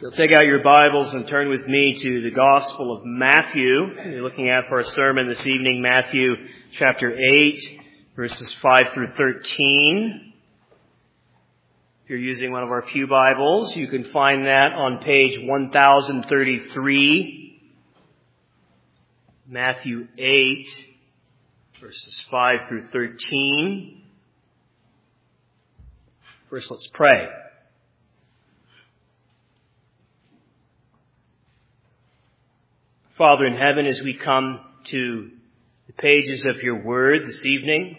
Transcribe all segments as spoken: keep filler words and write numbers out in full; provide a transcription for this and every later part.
You'll take out your Bibles and turn with me to the Gospel of Matthew. We're looking at for our sermon this evening, Matthew chapter eight, verses five through thirteen. If you're using one of our pew Bibles, you can find that on page one thousand thirty-three. Matthew eight, verses five through thirteen. First, let's pray. Father in heaven, as we come to the pages of your word this evening,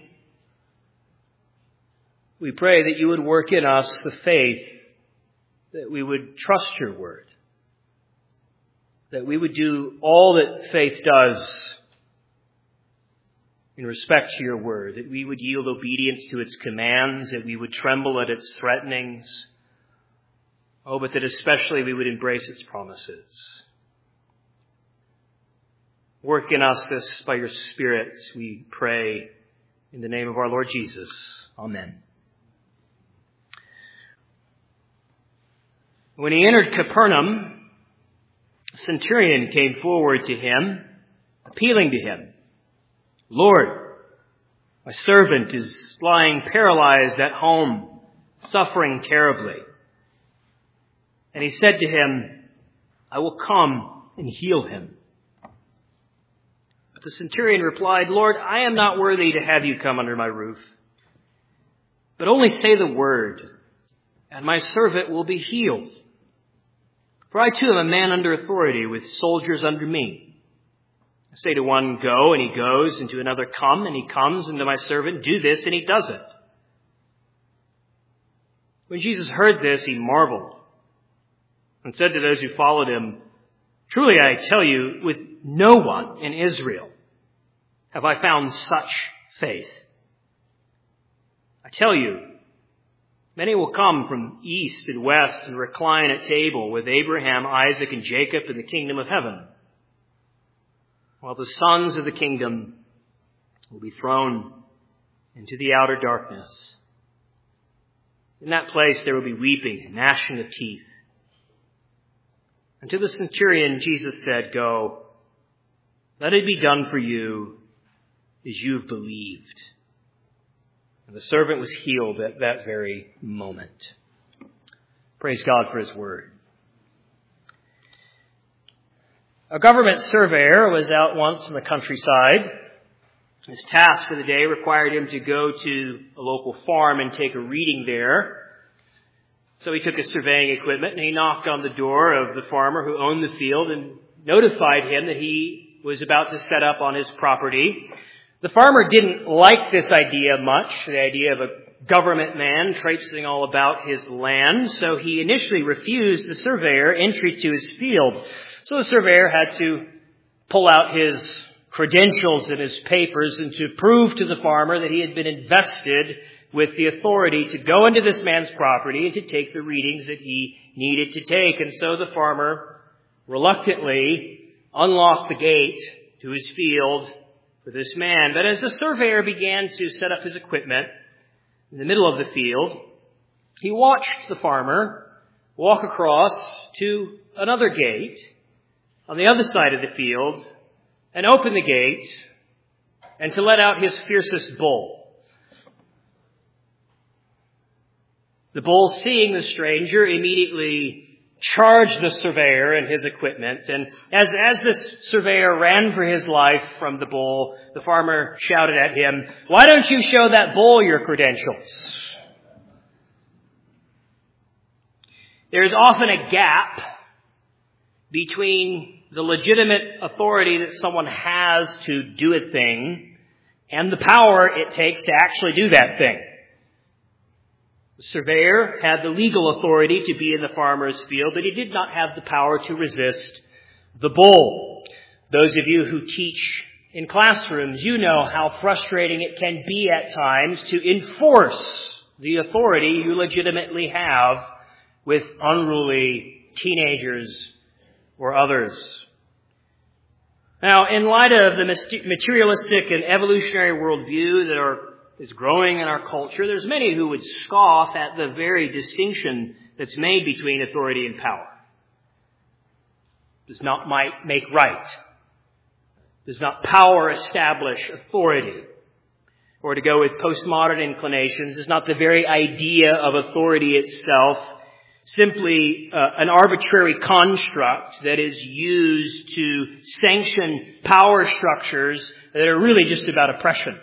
we pray that you would work in us the faith, that we would trust your word, that we would do all that faith does in respect to your word, that we would yield obedience to its commands, that we would tremble at its threatenings, oh, but that especially we would embrace its promises. Work in us this by your Spirit, we pray in the name of our Lord Jesus. Amen. When he entered Capernaum, a centurion came forward to him, appealing to him, "Lord, my servant is lying paralyzed at home, suffering terribly." And he said to him, "I will come and heal him." But the centurion replied, "Lord, I am not worthy to have you come under my roof, but only say the word, and my servant will be healed. For I too am a man under authority, with soldiers under me. I say to one, 'Go,' and he goes, and to another, 'Come,' and he comes, and to my servant, 'Do this,' and he does it." When Jesus heard this, he marveled and said to those who followed him, "Truly I tell you, with no one in Israel have I found such faith. I tell you, many will come from east and west and recline at table with Abraham, Isaac, and Jacob in the kingdom of heaven, while the sons of the kingdom will be thrown into the outer darkness. In that place there will be weeping and gnashing of teeth." And to the centurion Jesus said, "Go, let it be done for you as you've believed." And the servant was healed at that very moment. Praise God for his word. A government surveyor was out once in the countryside. His task for the day required him to go to a local farm and take a reading there. So he took his surveying equipment and he knocked on the door of the farmer who owned the field and notified him that he was about to set up on his property. The farmer didn't like this idea much, the idea of a government man traipsing all about his land, so he initially refused the surveyor entry to his field. So the surveyor had to pull out his credentials and his papers and to prove to the farmer that he had been invested with the authority to go into this man's property and to take the readings that he needed to take. And so the farmer reluctantly unlocked the gate to his field for this man. But as the surveyor began to set up his equipment in the middle of the field, he watched the farmer walk across to another gate on the other side of the field and open the gate and to let out his fiercest bull. The bull, seeing the stranger, immediately charged the surveyor and his equipment. And as, as this surveyor ran for his life from the bull, the farmer shouted at him, "Why don't you show that bull your credentials?" There is often a gap between the legitimate authority that someone has to do a thing and the power it takes to actually do that thing. The surveyor had the legal authority to be in the farmer's field, but he did not have the power to resist the bull. Those of you who teach in classrooms, you know how frustrating it can be at times to enforce the authority you legitimately have with unruly teenagers or others. Now, in light of the materialistic and evolutionary worldview that are is growing in our culture, there's many who would scoff at the very distinction that's made between authority and power. Does not might make right. Does not power establish authority. Or to go with postmodern inclinations, is not the very idea of authority itself simply uh, an arbitrary construct that is used to sanction power structures that are really just about oppression.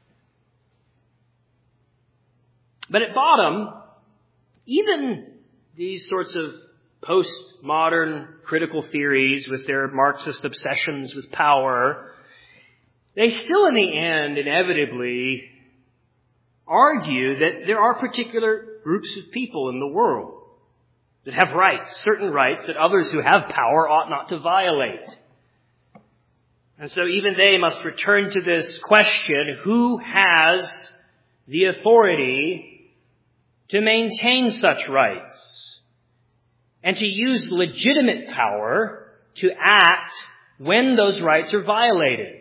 But at bottom, even these sorts of postmodern critical theories with their Marxist obsessions with power, they still in the end inevitably argue that there are particular groups of people in the world that have rights, certain rights that others who have power ought not to violate. And so even they must return to this question, who has the authority to maintain such rights and to use legitimate power to act when those rights are violated?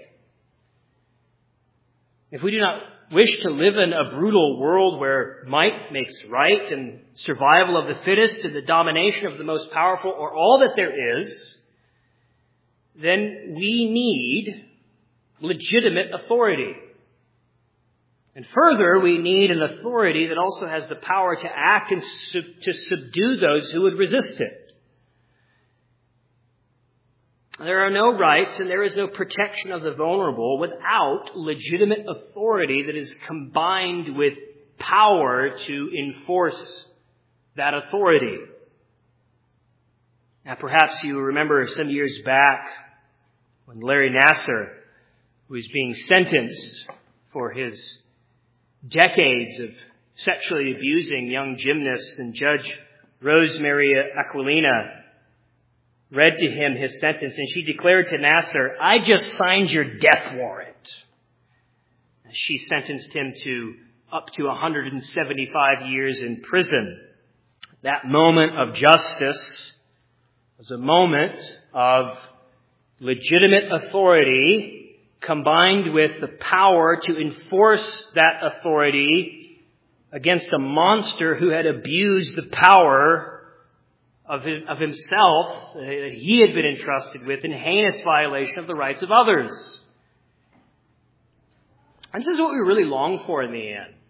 If we do not wish to live in a brutal world where might makes right and survival of the fittest and the domination of the most powerful are all that there is, then we need legitimate authority. And further, we need an authority that also has the power to act and sub- to subdue those who would resist it. There are no rights and there is no protection of the vulnerable without legitimate authority that is combined with power to enforce that authority. Now, perhaps you remember some years back when Larry Nassar, who was being sentenced for his decades of sexually abusing young gymnasts, and Judge Rosemary Aquilina read to him his sentence, and she declared to Nassar, "I just signed your death warrant." She sentenced him to up to one hundred seventy-five years in prison. That moment of justice was a moment of legitimate authority combined with the power to enforce that authority against a monster who had abused the power of of himself that he had been entrusted with in heinous violation of the rights of others. And this is what we really long for in the end.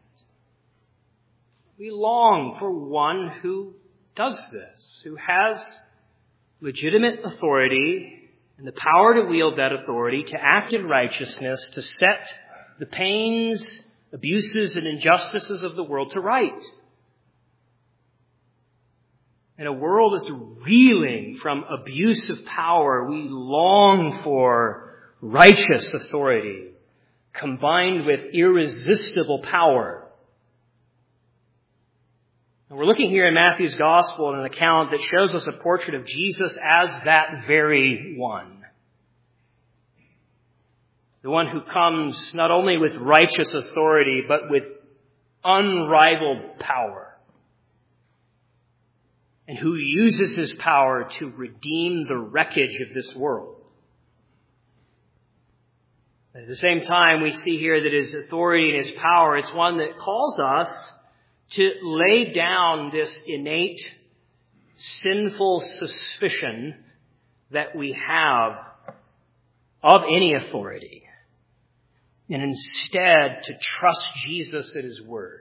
We long for one who does this, who has legitimate authority and the power to wield that authority to act in righteousness, to set the pains, abuses, and injustices of the world to right. In a world that's reeling from abuse of power, we long for righteous authority combined with irresistible power. And we're looking here in Matthew's Gospel at an account that shows us a portrait of Jesus as that very one. The one who comes not only with righteous authority, but with unrivaled power. And who uses his power to redeem the wreckage of this world. At the same time, we see here that his authority and his power is one that calls us to lay down this innate sinful suspicion that we have of any authority, and instead to trust Jesus at his word.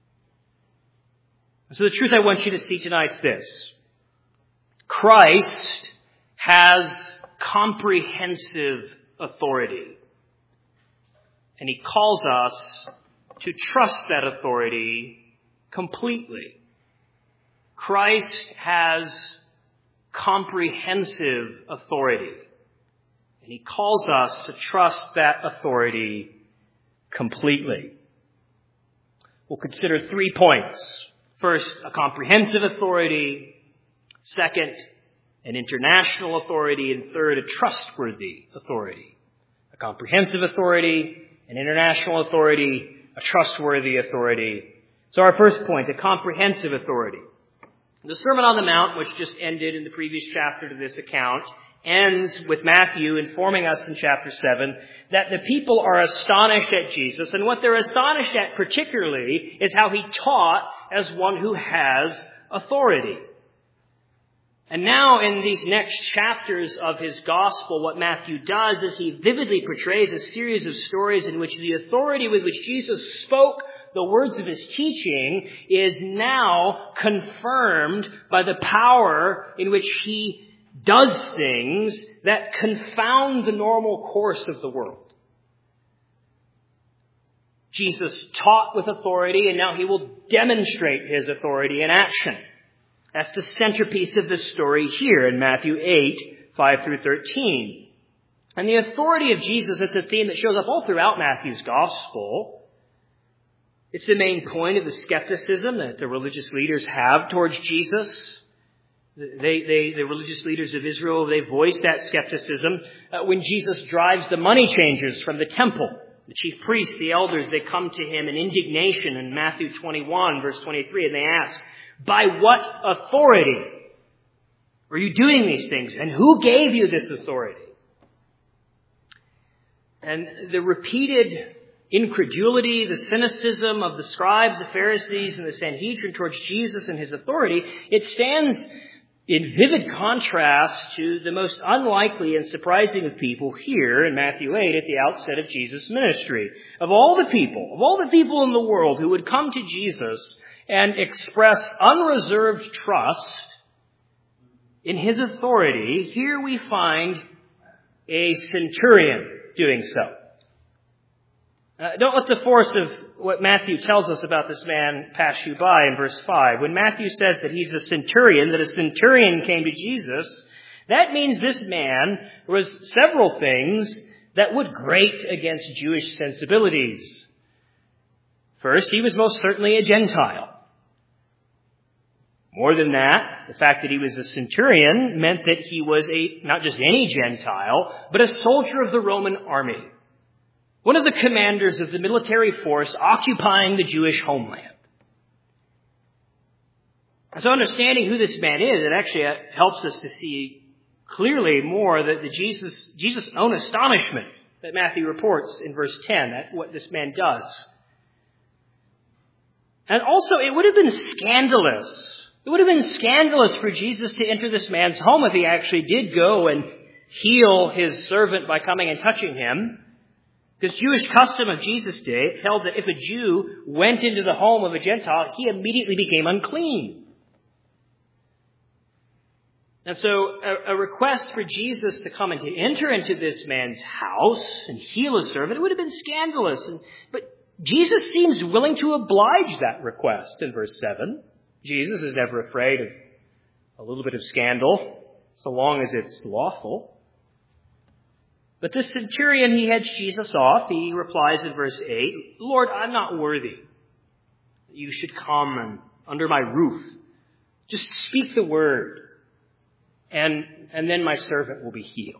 So the truth I want you to see tonight is this. Christ has comprehensive authority. And he calls us to trust that authority completely. Christ has comprehensive authority. And he calls us to trust that authority completely. We'll consider three points. First, a comprehensive authority. Second, an international authority. And third, a trustworthy authority. A comprehensive authority, an international authority, a trustworthy authority. So our first point, a comprehensive authority. The Sermon on the Mount, which just ended in the previous chapter to this account, ends with Matthew informing us in chapter seven that the people are astonished at Jesus. And what they're astonished at particularly is how he taught as one who has authority. And now in these next chapters of his gospel, what Matthew does is he vividly portrays a series of stories in which the authority with which Jesus spoke the words of his teaching is now confirmed by the power in which he does things that confound the normal course of the world. Jesus taught with authority, and now he will demonstrate his authority in action. That's the centerpiece of the story here in Matthew eight, five through thirteen. And the authority of Jesus is a theme that shows up all throughout Matthew's gospel. It's the main point of the skepticism that the religious leaders have towards Jesus. They, they, the religious leaders of Israel, they voice that skepticism uh, when Jesus drives the money changers from the temple. The chief priests, the elders, they come to him in indignation in Matthew twenty-one, verse twenty-three, and they ask, "By what authority are you doing these things? And who gave you this authority?" And the repeated incredulity, the cynicism of the scribes, the Pharisees, and the Sanhedrin towards Jesus and his authority, it stands in vivid contrast to the most unlikely and surprising of people here in Matthew eight at the outset of Jesus' ministry. Of all the people, of all the people in the world who would come to Jesus and express unreserved trust in his authority, here we find a centurion doing so. Uh, don't let the force of what Matthew tells us about this man pass you by in verse five. When Matthew says that he's a centurion, that a centurion came to Jesus, that means this man was several things that would grate against Jewish sensibilities. First, he was most certainly a Gentile. More than that, the fact that he was a centurion meant that he was a not just any Gentile, but a soldier of the Roman army. One of the commanders of the military force occupying the Jewish homeland. So understanding who this man is, it actually helps us to see clearly more that the Jesus, Jesus' own astonishment that Matthew reports in verse ten at what this man does. And also, it would have been scandalous. It would have been scandalous for Jesus to enter this man's home if he actually did go and heal his servant by coming and touching him. Because Jewish custom of Jesus' day held that if a Jew went into the home of a Gentile, he immediately became unclean. And so a, a request for Jesus to come and to enter into this man's house and heal a servant, it would have been scandalous. And, but Jesus seems willing to oblige that request in verse seven. Jesus is never afraid of a little bit of scandal, so long as it's lawful. But this centurion, he heads Jesus off. He replies in verse eight, "Lord, I'm not worthy that you should come and under my roof. Just speak the word, and, and then my servant will be healed."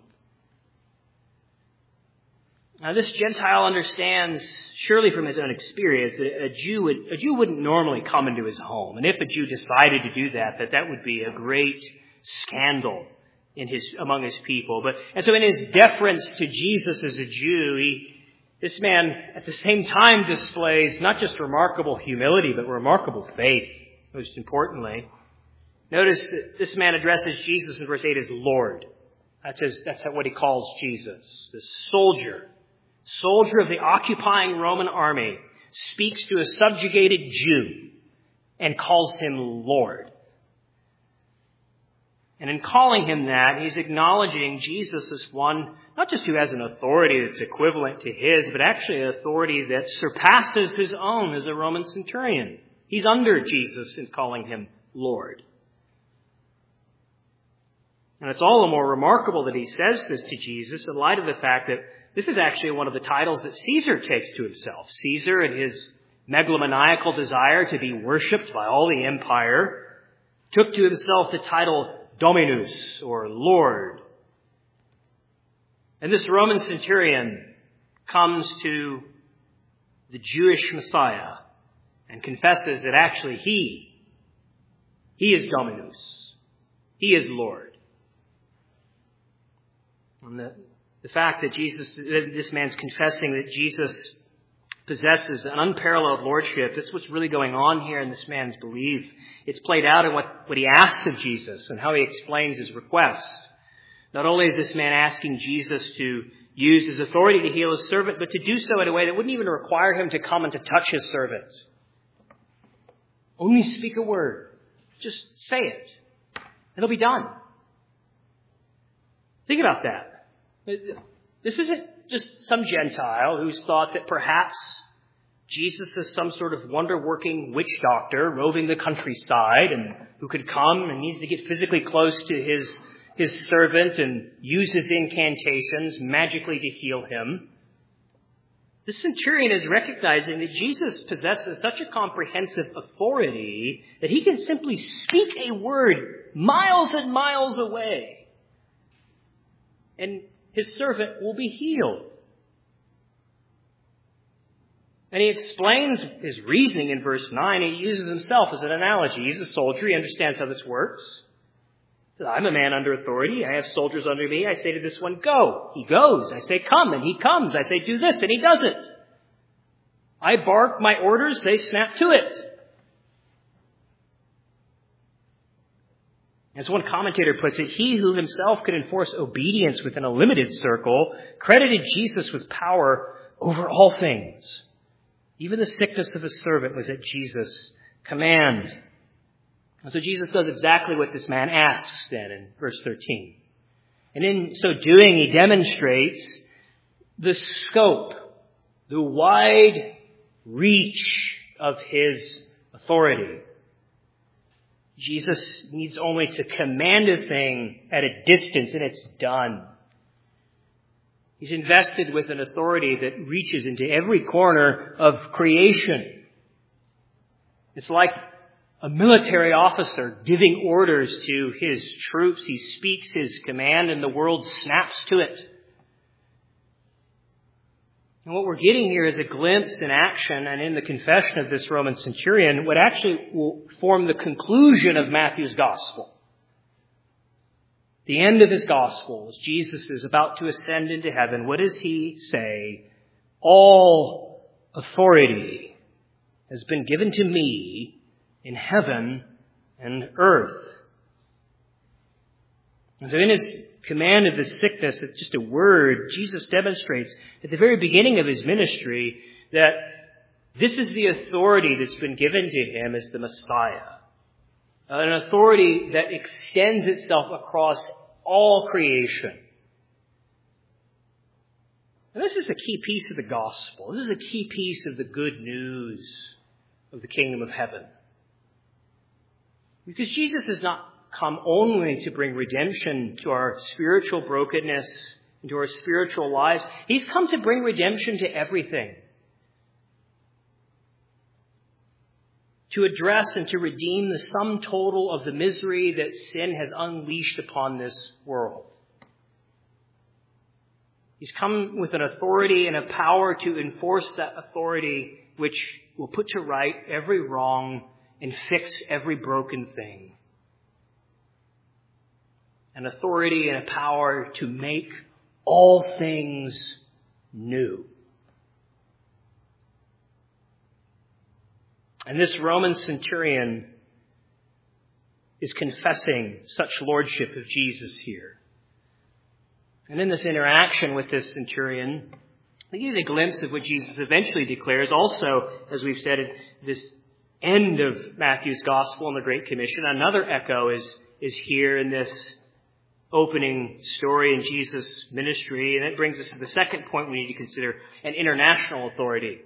Now, this Gentile understands, surely from his own experience, that a Jew would, a Jew wouldn't normally come into his home. And if a Jew decided to do that, that that would be a great scandal in his, among his people. But, and so in his deference to Jesus as a Jew, he, this man at the same time displays not just remarkable humility, but remarkable faith, most importantly. Notice that this man addresses Jesus in verse eight as Lord. That's his, that's what he calls Jesus. This soldier, soldier of the occupying Roman army, speaks to a subjugated Jew and calls him Lord. And in calling him that, he's acknowledging Jesus as one, not just who has an authority that's equivalent to his, but actually an authority that surpasses his own as a Roman centurion. He's under Jesus in calling him Lord. And it's all the more remarkable that he says this to Jesus in light of the fact that this is actually one of the titles that Caesar takes to himself. Caesar, in his megalomaniacal desire to be worshipped by all the empire, took to himself the title Dominus, or Lord. And this Roman centurion comes to the Jewish Messiah and confesses that actually he, he is Dominus. He is Lord. And the, the fact that Jesus, that this man's confessing that Jesus possesses an unparalleled lordship. That's what's really going on here in this man's belief. It's played out in what, what he asks of Jesus and how he explains his request. Not only is this man asking Jesus to use his authority to heal his servant, but to do so in a way that wouldn't even require him to come and to touch his servant. Only speak a word. Just say it. And it'll be done. Think about that. This isn't just some Gentile who's thought that perhaps Jesus is some sort of wonder-working witch doctor roving the countryside and who could come and needs to get physically close to his, his servant and use his incantations magically to heal him. The centurion is recognizing that Jesus possesses such a comprehensive authority that he can simply speak a word miles and miles away, and his servant will be healed. And he explains his reasoning in verse nine. He uses himself as an analogy. He's a soldier. He understands how this works. I'm a man under authority. I have soldiers under me. I say to this one, go. He goes. I say, come, and he comes. I say, do this, and he does it. I bark my orders. They snap to it. As one commentator puts it, he who himself could enforce obedience within a limited circle credited Jesus with power over all things. Even the sickness of his servant was at Jesus' command. And so Jesus does exactly what this man asks then in verse thirteen. And in so doing, he demonstrates the scope, the wide reach of his authority. Jesus needs only to command a thing at a distance and it's done. He's invested with an authority that reaches into every corner of creation. It's like a military officer giving orders to his troops. He speaks his command and the world snaps to it. And what we're getting here is a glimpse in action and in the confession of this Roman centurion, what actually will form the conclusion of Matthew's gospel. The end of his gospel, as Jesus is about to ascend into heaven, what does he say? All authority has been given to me in heaven and earth. And so in his command of the sickness, it's just a word, Jesus demonstrates at the very beginning of his ministry that this is the authority that's been given to him as the Messiah. An authority that extends itself across all creation. And this is a key piece of the gospel. This is a key piece of the good news of the kingdom of heaven. Because Jesus has not come only to bring redemption to our spiritual brokenness, into our spiritual lives. He's come to bring redemption to everything. To address and to redeem the sum total of the misery that sin has unleashed upon this world. He's come with an authority and a power to enforce that authority, which will put to right every wrong and fix every broken thing. An authority and a power to make all things new. And this Roman centurion is confessing such lordship of Jesus here. And in this interaction with this centurion, we get a glimpse of what Jesus eventually declares. Also, as we've said, at this end of Matthew's Gospel and the Great Commission, another echo is, is here in this opening story in Jesus' ministry. And that brings us to the second point we need to consider, an international authority.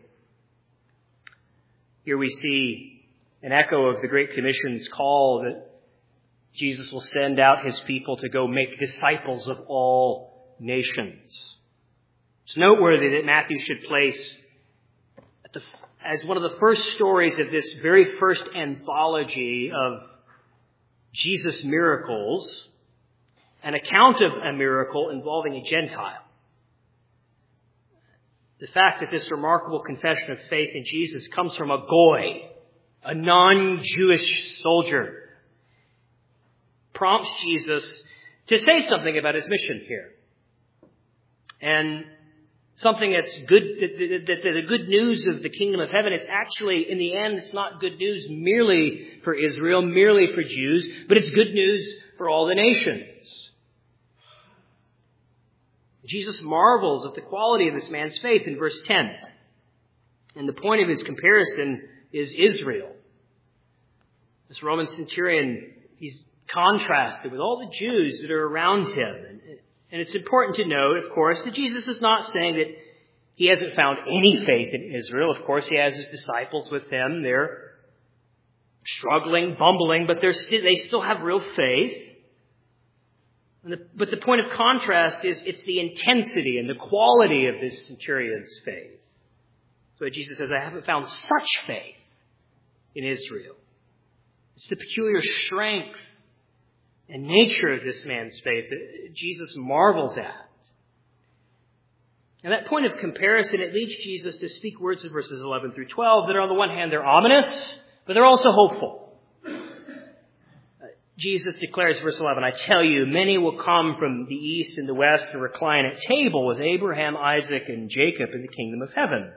Here we see an echo of the Great Commission's call that Jesus will send out his people to go make disciples of all nations. It's noteworthy that Matthew should place at the, as one of the first stories of this very first anthology of Jesus' miracles, an account of a miracle involving a Gentile. The fact that this remarkable confession of faith in Jesus comes from a goy, a non-Jewish soldier, prompts Jesus to say something about his mission here. And something that's good, that, that, that the good news of the kingdom of heaven, it's actually, in the end, it's not good news merely for Israel, merely for Jews, but it's good news for all the nations. Jesus marvels at the quality of this man's faith in verse ten. And the point of his comparison is Israel. This Roman centurion, he's contrasted with all the Jews that are around him. And, and it's important to note, of course, that Jesus is not saying that he hasn't found any faith in Israel. Of course, he has his disciples with him. They're struggling, bumbling, but they're st- they still have real faith. And the, but the point of contrast is it's the intensity and the quality of this centurion's faith. So Jesus says, I haven't found such faith in Israel. It's the peculiar strength and nature of this man's faith that Jesus marvels at. And that point of comparison, it leads Jesus to speak words in verses eleven through twelve that are on the one hand, they're ominous, but they're also hopeful. Jesus declares, verse eleven, I tell you, many will come from the east and the west and recline at table with Abraham, Isaac, and Jacob in the kingdom of heaven.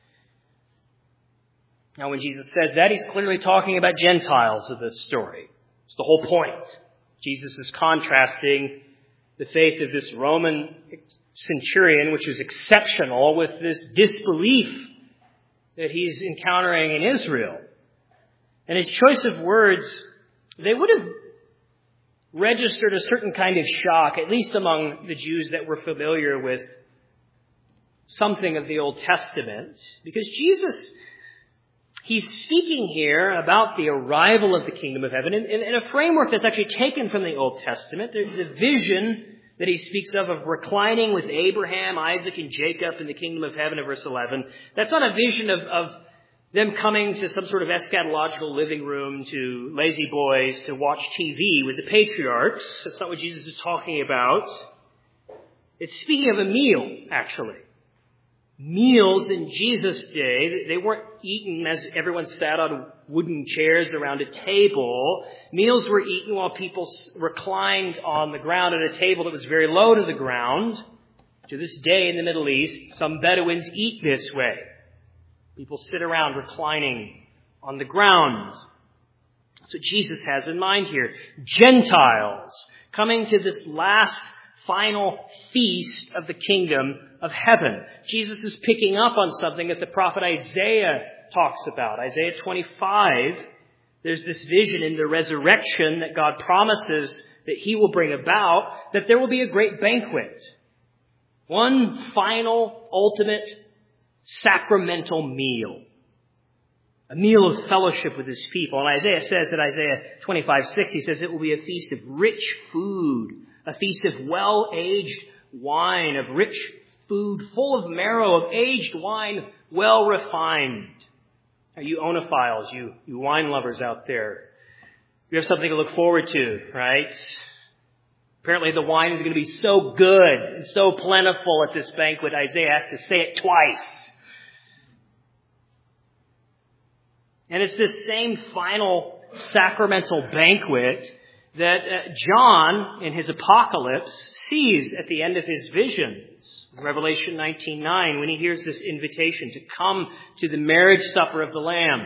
Now, when Jesus says that, he's clearly talking about Gentiles of this story. It's the whole point. Jesus is contrasting the faith of this Roman centurion, which is exceptional, with this disbelief that he's encountering in Israel. And his choice of words, they would have registered a certain kind of shock, at least among the Jews that were familiar with something of the Old Testament, because Jesus, he's speaking here about the arrival of the kingdom of heaven in, in, in a framework that's actually taken from the Old Testament. The, the vision that he speaks of, of reclining with Abraham, Isaac, and Jacob in the kingdom of heaven in verse eleven, that's not a vision of, of them coming to some sort of eschatological living room to lazy boys to watch T V with the patriarchs. That's not what Jesus is talking about. It's speaking of a meal, actually. Meals in Jesus' day, they weren't eaten as everyone sat on wooden chairs around a table. Meals were eaten while people reclined on the ground at a table that was very low to the ground. To this day in the Middle East, some Bedouins eat this way. People sit around reclining on the ground. That's what Jesus has in mind here. Gentiles coming to this last final feast of the kingdom of heaven. Jesus is picking up on something that the prophet Isaiah talks about. Isaiah twenty-five, there's this vision in the resurrection that God promises that he will bring about, that there will be a great banquet. One final, ultimate, sacramental meal. A meal of fellowship with his people. And Isaiah says that Isaiah twenty-five six, he says it will be a feast of rich food, a feast of well-aged wine, of rich food, full of marrow, of aged wine, well refined. Now, you onophiles, you, you wine lovers out there, you have something to look forward to, right? Apparently the wine is going to be so good and so plentiful at this banquet, Isaiah has to say it twice. And it's this same final sacramental banquet that uh, John, in his apocalypse, sees at the end of his visions. Revelation nineteen nine, when he hears this invitation to come to the marriage supper of the Lamb.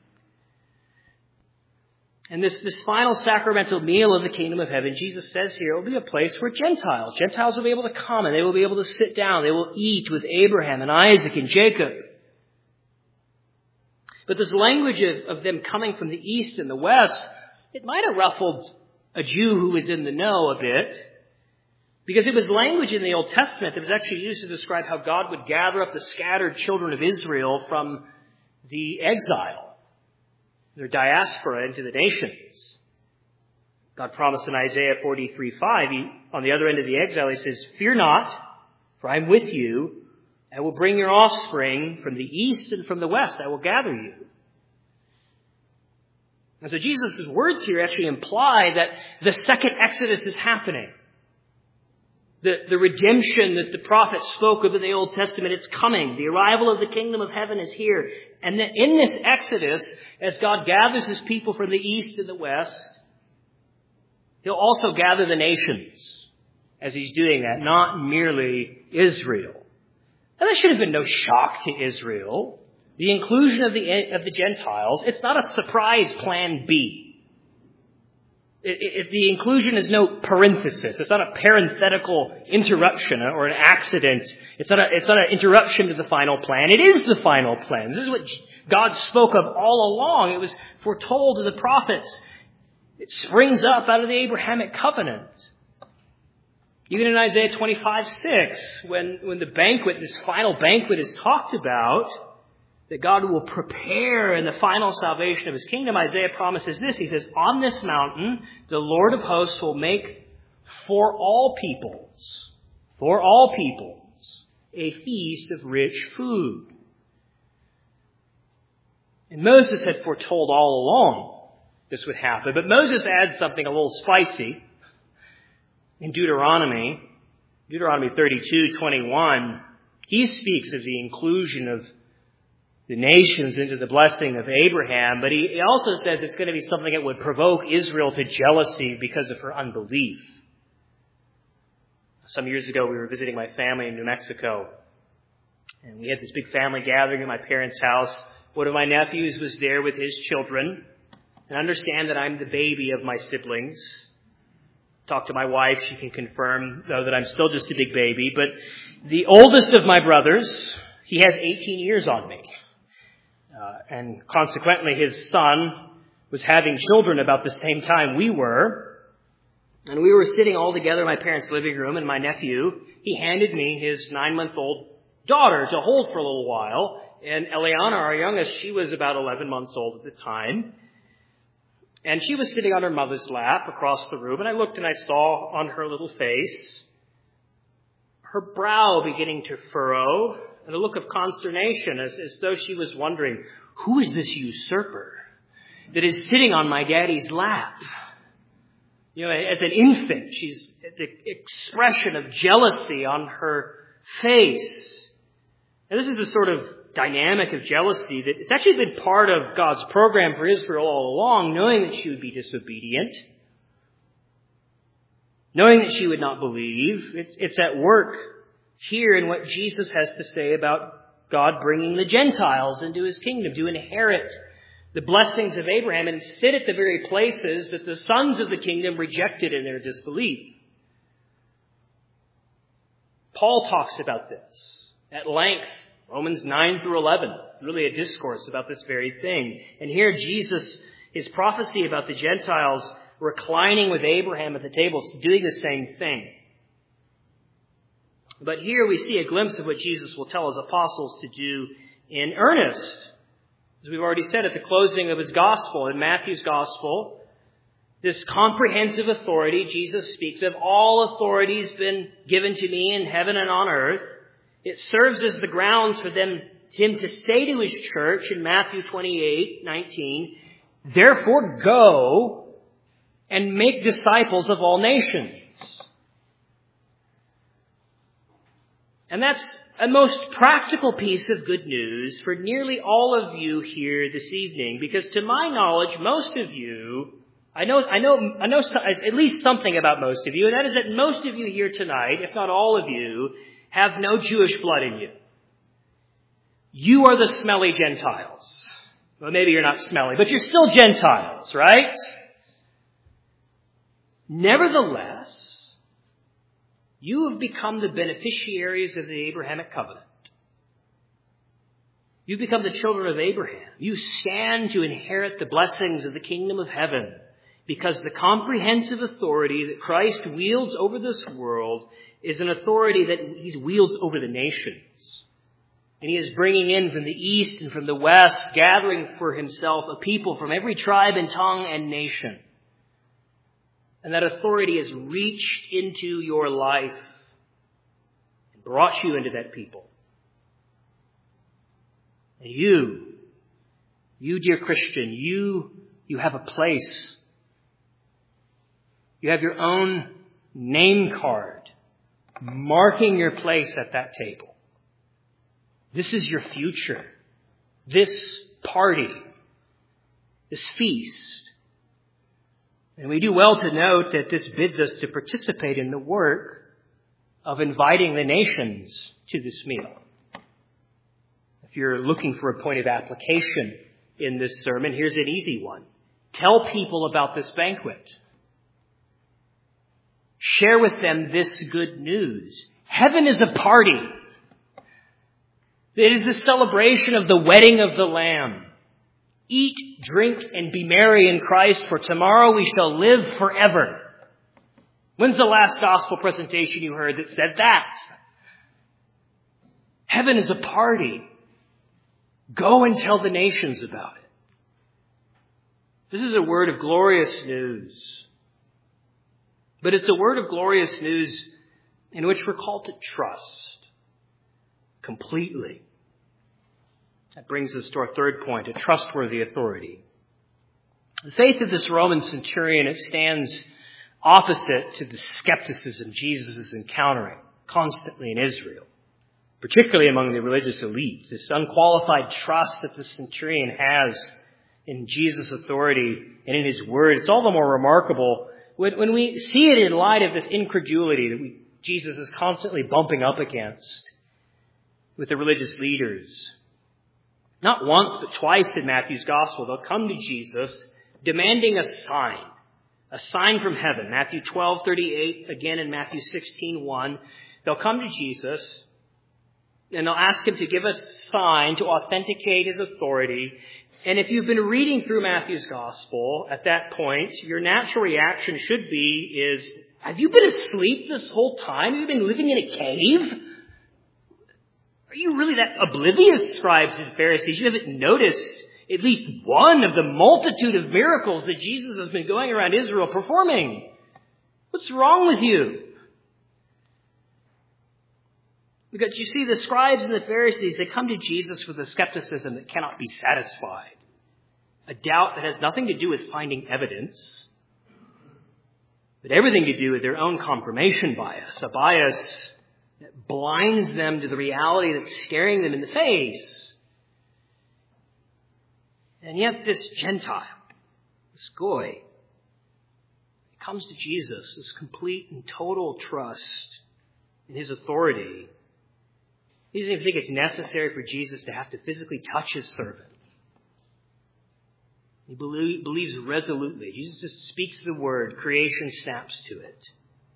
And this, this final sacramental meal of the kingdom of heaven, Jesus says here, will be a place where Gentiles, Gentiles will be able to come and they will be able to sit down. They will eat with Abraham and Isaac and Jacob. But this language of, of them coming from the east and the west, it might have ruffled a Jew who was in the know a bit, because it was language in the Old Testament that was actually used to describe how God would gather up the scattered children of Israel from the exile, their diaspora into the nations. God promised in Isaiah forty-three five, he, on the other end of the exile, he says, "Fear not, for I am with you. I will bring your offspring from the east and from the west. I will gather you." And so Jesus' words here actually imply that the second Exodus is happening. The, the redemption that the prophets spoke of in the Old Testament, it's coming. The arrival of the kingdom of heaven is here. And that in this Exodus, as God gathers his people from the east and the west, he'll also gather the nations as he's doing that, not merely Israel. Now, that should have been no shock to Israel. The inclusion of the, of the Gentiles, it's not a surprise plan B. It, it, the inclusion is no parenthesis. It's not a parenthetical interruption or an accident. It's not, a, it's not an interruption to the final plan. It is the final plan. This is what God spoke of all along. It was foretold to the prophets. It springs up out of the Abrahamic covenant. Even in Isaiah twenty-five six, when, when the banquet, this final banquet is talked about, that God will prepare in the final salvation of His kingdom, Isaiah promises this. He says, on this mountain, the Lord of hosts will make for all peoples, for all peoples, a feast of rich food. And Moses had foretold all along this would happen. But Moses adds something a little spicy. In Deuteronomy, Deuteronomy thirty-two twenty-one, he speaks of the inclusion of the nations into the blessing of Abraham, but he also says it's going to be something that would provoke Israel to jealousy because of her unbelief. Some years ago, we were visiting my family in New Mexico, and we had this big family gathering at my parents' house. One of my nephews was there with his children, and understand that I'm the baby of my siblings. Talk to my wife, she can confirm, though, that I'm still just a big baby. But the oldest of my brothers, he has eighteen years on me. Uh, and consequently, his son was having children about the same time we were. And we were sitting all together in my parents' living room, and my nephew, he handed me his nine-month-old daughter to hold for a little while. And Eliana, our youngest, she was about eleven months old at the time. And she was sitting on her mother's lap across the room, and I looked and I saw on her little face her brow beginning to furrow, and a look of consternation as, as though she was wondering, who is this usurper that is sitting on my daddy's lap? You know, as an infant, she's the expression of jealousy on her face. And this is the sort of dynamic of jealousy that it's actually been part of God's program for Israel all along, knowing that she would be disobedient, knowing that she would not believe. It's, it's at work here in what Jesus has to say about God bringing the Gentiles into His kingdom to inherit the blessings of Abraham and sit at the very places that the sons of the kingdom rejected in their disbelief. Paul talks about this at length. Romans nine through eleven, really a discourse about this very thing. And here Jesus, his prophecy about the Gentiles reclining with Abraham at the table, is doing the same thing. But here we see a glimpse of what Jesus will tell his apostles to do in earnest. As we've already said at the closing of his gospel, in Matthew's gospel, this comprehensive authority Jesus speaks of, all authority has been given to me in heaven and on earth. It serves as the grounds for them, him to say to his church in Matthew twenty-eight nineteen, therefore go and make disciples of all nations. And that's a most practical piece of good news for nearly all of you here this evening, because to my knowledge, most of you, I know, I know, I know at least something about most of you, and that is that most of you here tonight, if not all of you, have no Jewish blood in you. You are the smelly Gentiles. Well, maybe you're not smelly, but you're still Gentiles, right? Nevertheless, you have become the beneficiaries of the Abrahamic covenant. You've become the children of Abraham. You stand to inherit the blessings of the kingdom of heaven because the comprehensive authority that Christ wields over this world is an authority that he wields over the nations. And he is bringing in from the east and from the west, gathering for himself a people from every tribe and tongue and nation. And that authority has reached into your life and brought you into that people. And you, you dear Christian, you, you have a place. You have your own name card marking your place at that table. This is your future. This party, this feast. And we do well to note that this bids us to participate in the work of inviting the nations to this meal. If you're looking for a point of application in this sermon, here's an easy one. Tell people about this banquet. Share with them this good news. Heaven is a party. It is a celebration of the wedding of the Lamb. Eat, drink, and be merry in Christ, for tomorrow we shall live forever. When's the last gospel presentation you heard that said that? Heaven is a party. Go and tell the nations about it. This is a word of glorious news. But it's a word of glorious news in which we're called to trust completely. That brings us to our third point, a trustworthy authority. The faith of this Roman centurion, it stands opposite to the skepticism Jesus is encountering constantly in Israel, particularly among the religious elite. This unqualified trust that the centurion has in Jesus' authority and in his word, it's all the more remarkable when, when we see it in light of this incredulity that we, Jesus is constantly bumping up against with the religious leaders. Not once, but twice in Matthew's gospel, they'll come to Jesus demanding a sign, a sign from heaven. Matthew twelve thirty-eight, again in Matthew sixteen one. They'll come to Jesus and they'll ask him to give a sign to authenticate his authority. And if you've been reading through Matthew's gospel at that point, your natural reaction should be is, have you been asleep this whole time? Have you been living in a cave? Are you really that oblivious, scribes and Pharisees? You haven't noticed at least one of the multitude of miracles that Jesus has been going around Israel performing. What's wrong with you? Because you see, the scribes and the Pharisees, they come to Jesus with a skepticism that cannot be satisfied. A doubt that has nothing to do with finding evidence, but everything to do with their own confirmation bias, a bias that blinds them to the reality that's staring them in the face. And yet this Gentile, this Goy, he comes to Jesus with complete and total trust in his authority. He doesn't even think it's necessary for Jesus to have to physically touch his servant. He believe, believes resolutely. Jesus just speaks the word. Creation snaps to it.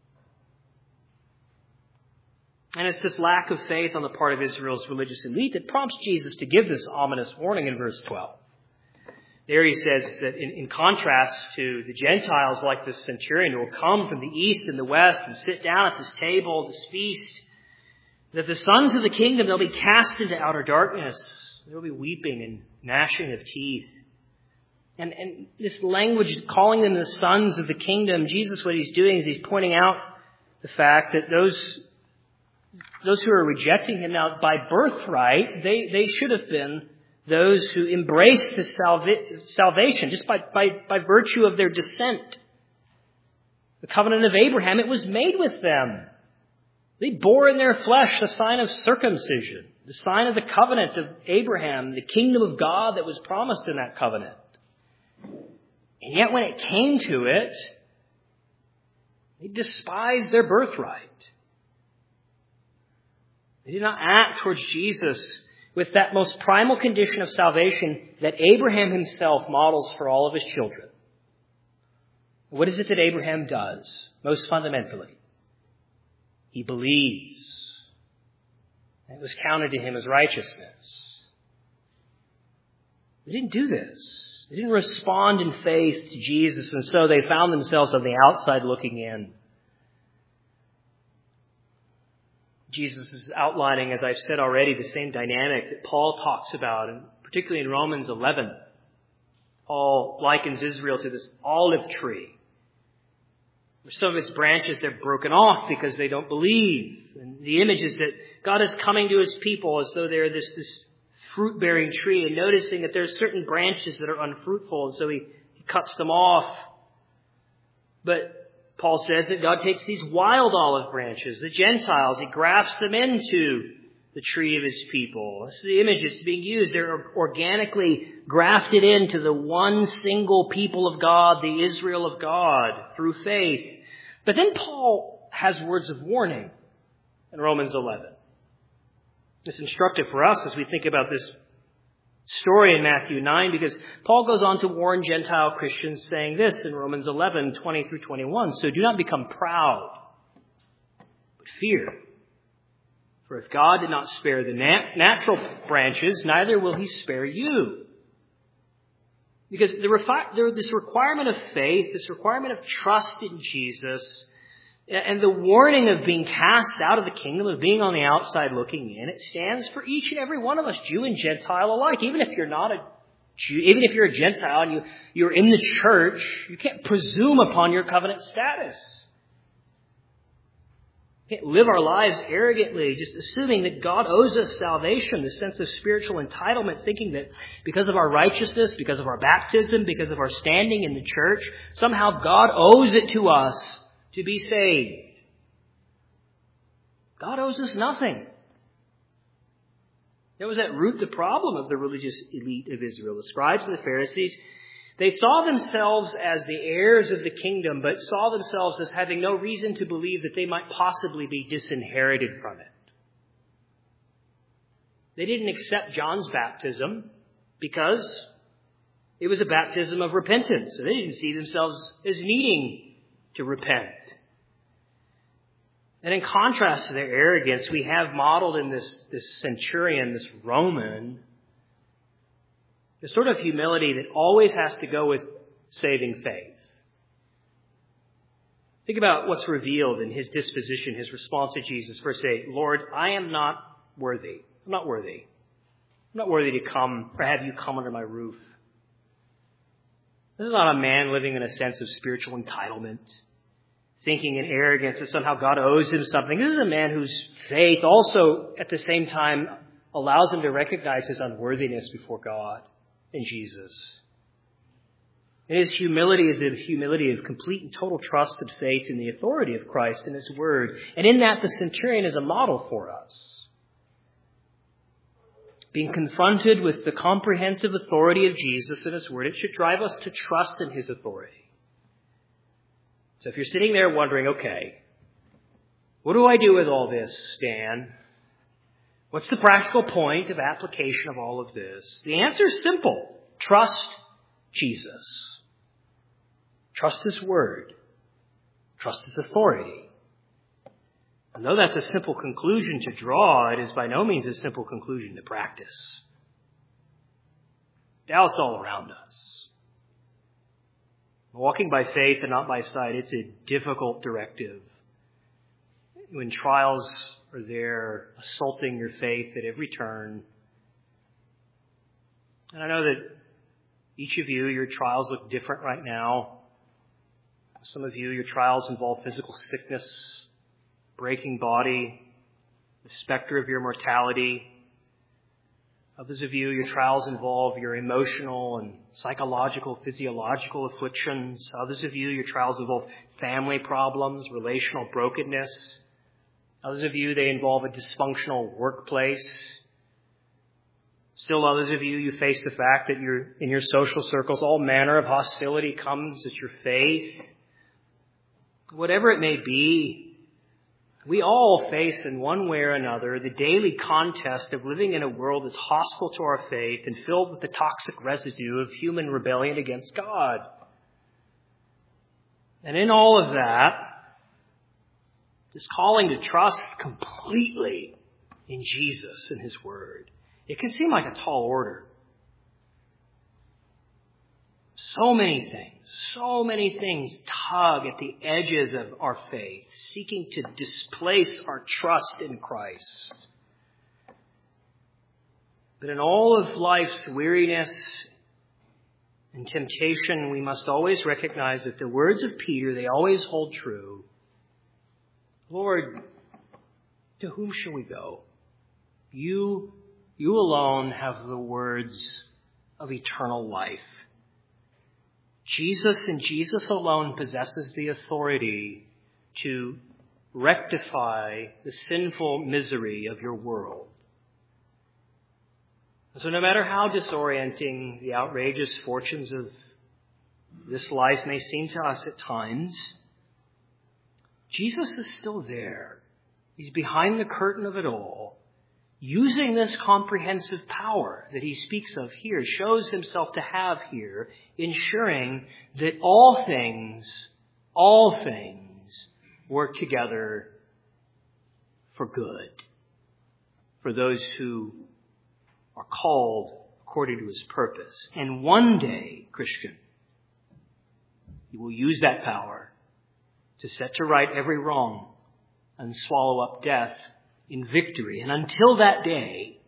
And it's this lack of faith on the part of Israel's religious elite that prompts Jesus to give this ominous warning in verse twelve. There he says that in, in contrast to the Gentiles like this centurion who will come from the east and the west and sit down at this table, this feast, that the sons of the kingdom, they'll be cast into outer darkness. There will be weeping and gnashing of teeth. And, and this language calling them the sons of the kingdom, Jesus, what he's doing is he's pointing out the fact that those, those who are rejecting him now by birthright, they, they should have been those who embraced the salva- salvation just by, by, by virtue of their descent. The covenant of Abraham, it was made with them. They bore in their flesh the sign of circumcision, the sign of the covenant of Abraham, the kingdom of God that was promised in that covenant. And yet when it came to it, they despised their birthright. They did not act towards Jesus with that most primal condition of salvation that Abraham himself models for all of his children. What is it that Abraham does, most fundamentally? He believes. It was counted to him as righteousness. They didn't do this. They didn't respond in faith to Jesus, and so they found themselves on the outside looking in. Jesus is outlining, as I've said already, the same dynamic that Paul talks about, and particularly in Romans eleven. Paul likens Israel to this olive tree. Some of its branches, they're broken off because they don't believe. And the image is that God is coming to his people as though they're this, this fruit-bearing tree and noticing that there's certain branches that are unfruitful, and so he, he cuts them off. But Paul says that God takes these wild olive branches, the Gentiles, he grafts them into the tree of his people. That's the image that's being used. They're organically grafted into the one single people of God, the Israel of God, through faith. But then Paul has words of warning in Romans eleven. It's instructive for us as we think about this story in Matthew nine, because Paul goes on to warn Gentile Christians saying this in Romans eleven, twenty through twenty-one. So do not become proud, but fear. For if God did not spare the nat- natural branches, neither will he spare you. Because the refi- there, this requirement of faith, this requirement of trust in Jesus, and the warning of being cast out of the kingdom, of being on the outside looking in, it stands for each and every one of us, Jew and Gentile alike. Even if you're not a Jew, even if you're a Gentile and you, you're in the church, you can't presume upon your covenant status. We can't live our lives arrogantly, just assuming that God owes us salvation, the sense of spiritual entitlement, thinking that because of our righteousness, because of our baptism, because of our standing in the church, somehow God owes it to us to be saved. God owes us nothing. That was at root the problem of the religious elite of Israel. The scribes and the Pharisees, they saw themselves as the heirs of the kingdom, but saw themselves as having no reason to believe that they might possibly be disinherited from it. They didn't accept John's baptism because it was a baptism of repentance. So they didn't see themselves as needing to repent. And in contrast to their arrogance, we have modeled in this, this centurion, this Roman, the sort of humility that always has to go with saving faith. Think about what's revealed in his disposition, his response to Jesus. Verse eight, Lord, I am not worthy. I'm not worthy. I'm not worthy to come or have you come under my roof. This is not a man living in a sense of spiritual entitlement, thinking in arrogance that somehow God owes him something. This is a man whose faith also at the same time allows him to recognize his unworthiness before God and Jesus. And his humility is a humility of complete and total trust and faith in the authority of Christ and his word. And in that, the centurion is a model for us. Being confronted with the comprehensive authority of Jesus and his word, it should drive us to trust in his authority. So if you're sitting there wondering, okay, what do I do with all this, Dan? What's the practical point of application of all of this? The answer is simple. Trust Jesus. Trust his word. Trust his authority. And though that's a simple conclusion to draw, it is by no means a simple conclusion to practice. Doubt's all around us. Walking by faith and not by sight, it's a difficult directive. When trials are there, assaulting your faith at every turn. And I know that each of you, your trials look different right now. Some of you, your trials involve physical sickness, breaking body, the specter of your mortality. Others of you, your trials involve your emotional and psychological, physiological afflictions. Others of you, your trials involve family problems, relational brokenness. Others of you, they involve a dysfunctional workplace. Still others of you, you face the fact that you're in your social circles, all manner of hostility comes at your faith. Whatever it may be, we all face in one way or another the daily contest of living in a world that's hostile to our faith and filled with the toxic residue of human rebellion against God. And in all of that, this calling to trust completely in Jesus and his word, it can seem like a tall order. So many things, so many things tug at the edges of our faith, seeking to displace our trust in Christ. But in all of life's weariness and temptation, we must always recognize that the words of Peter, they always hold true. Lord, to whom shall we go? You, you alone have the words of eternal life. Jesus and Jesus alone possesses the authority to rectify the sinful misery of your world. And so no matter how disorienting the outrageous fortunes of this life may seem to us at times, Jesus is still there. He's behind the curtain of it all. using this comprehensive power that he speaks of here, shows himself to have here, ensuring that all things, all things work together for good, for those who are called according to his purpose. And one day, Christian, he will use that power to set to right every wrong and swallow up death in victory. And until that day,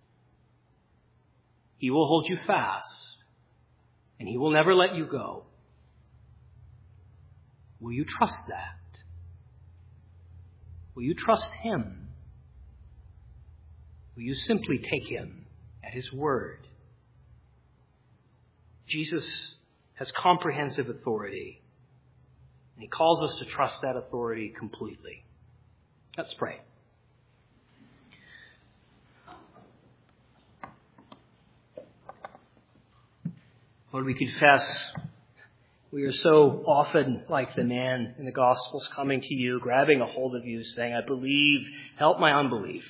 he will hold you fast and he will never let you go. Will you trust that? Will you trust him? Will you simply take him at his word? Jesus has comprehensive authority, and he calls us to trust that authority completely. Let's pray. Lord, we confess we are so often like the man in the Gospels, coming to you, grabbing a hold of you, saying, I believe, help my unbelief.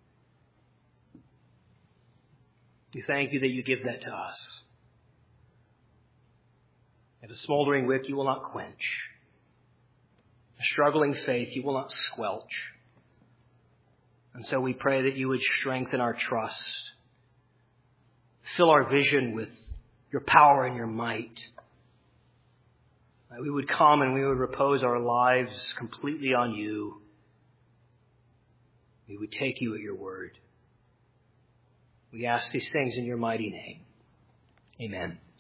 We thank you that you give that to us. At a smoldering wick you will not quench. A struggling faith you will not squelch. And so we pray that you would strengthen our trust. Fill our vision with your power and your might. That we would come and we would repose our lives completely on you. We would take you at your word. We ask these things in your mighty name. Amen.